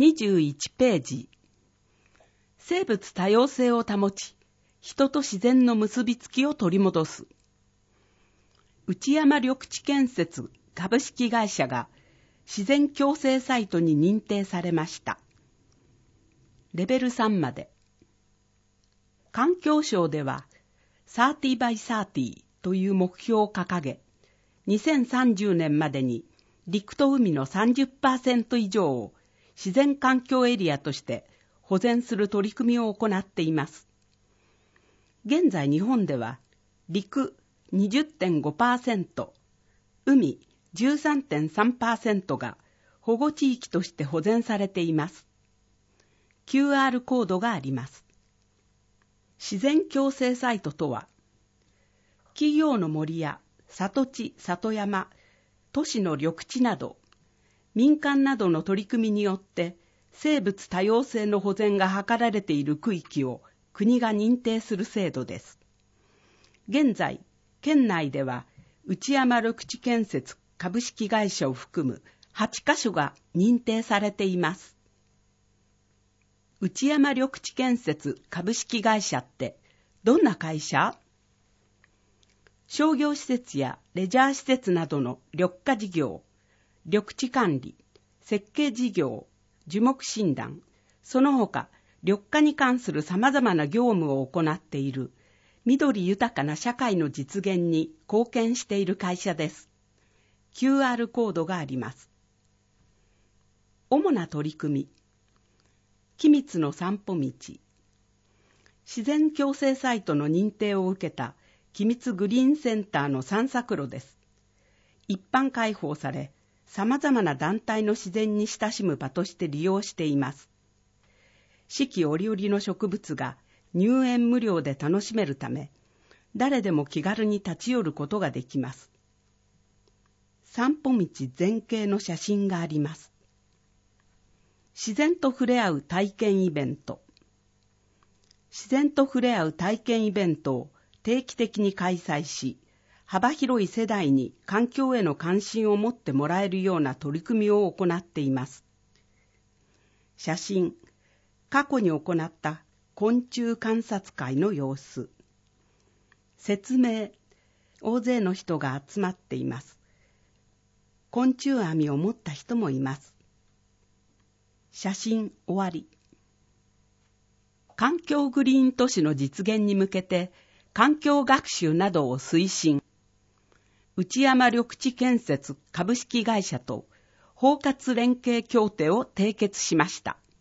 21ページ。生物多様性を保ち、人と自然の結びつきを取り戻す。内山緑地建設株式会社が自然共生サイトに認定されました。レベル3まで。環境省では30 by 30という目標を掲げ、2030年までに陸と海の 30% 以上を自然環境エリアとして保全する取り組みを行っています。現在日本では陸 20.5%、海 13.3% が保護地域として保全されています。QR コードがあります。自然共生サイトとは、企業の森や里地、里山、都市の緑地など、民間などの取り組みによって生物多様性の保全が図られている区域を国が認定する制度です。現在、県内では内山緑地建設株式会社を含む8カ所が認定されています。内山緑地建設株式会社ってどんな会社？商業施設やレジャー施設などの緑化事業、緑地管理、設計事業、樹木診断、その他緑化に関する様々な業務を行っている緑豊かな社会の実現に貢献している会社です。QR コードがあります。主な取り組み。君津の散歩道。自然共生サイトの認定を受けた君津グリーンセンターの散策路です。一般開放され、様々な団体の自然に親しむ場として利用しています。四季折々の植物が入園無料で楽しめるため、誰でも気軽に立ち寄ることができます。散歩道全景の写真があります。自然と触れ合う体験イベント。自然と触れ合う体験イベントを定期的に開催し、幅広い世代に環境への関心を持ってもらえるような取り組みを行っています。写真、過去に行った昆虫観察会の様子。説明、大勢の人が集まっています。昆虫網を持った人もいます。写真終わり。環境グリーン都市の実現に向けて環境学習などを推進。内山緑地建設株式会社と包括連携協定を締結しました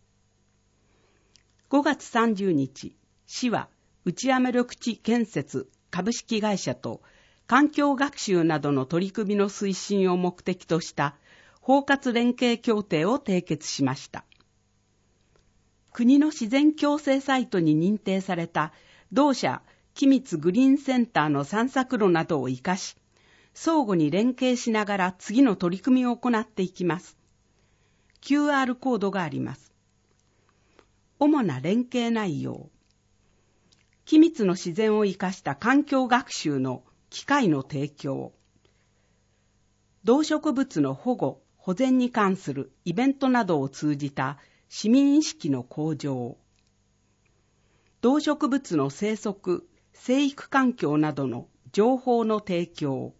。5月30日、市は内山緑地建設株式会社と環境学習などの取り組みの推進を目的とした包括連携協定を締結しました。国の自然共生サイトに認定された同社君津グリーンセンターの散策路などを生かし、相互に連携しながら次の取り組みを行っていきます。QR コードがあります。主な連携内容。君津の自然を生かした環境学習の機会の提供。動植物の保護・保全に関するイベントなどを通じた市民意識の向上。動植物の生息・生育環境などの情報の提供。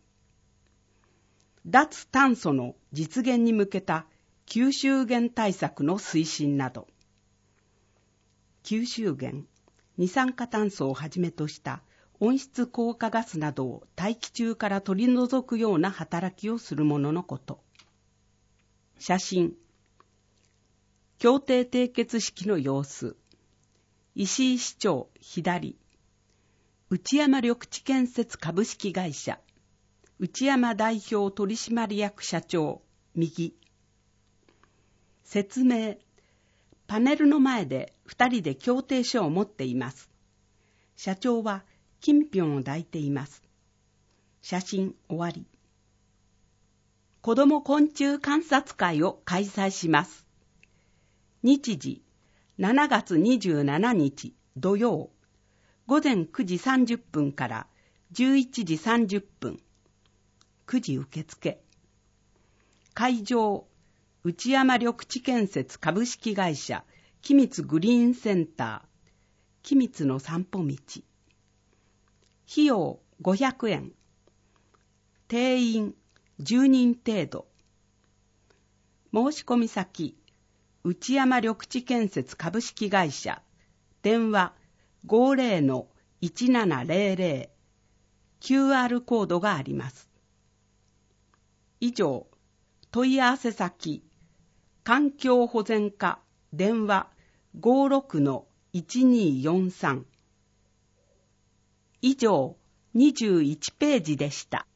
脱炭素の実現に向けた吸収源対策の推進など。吸収源、二酸化炭素をはじめとした温室効果ガスなどを大気中から取り除くような働きをするもののこと。写真。協定締結式の様子。石井市長左。内山緑地建設株式会社。内山代表取締役社長右。説明。パネルの前で2人で協定書を持っています。社長は金品を抱いています。写真終わり。子ども昆虫観察会を開催します。日時7月27日土曜午前9時30分から11時30分9時受付。会場内山緑地建設株式会社君津グリーンセンター君津の散歩道。費用500円。定員10人程度。申し込み先、内山緑地建設株式会社、電話 50-1700、QR コードがあります。以上、問い合わせ先、環境保全課電話 56-1243。以上、21ページでした。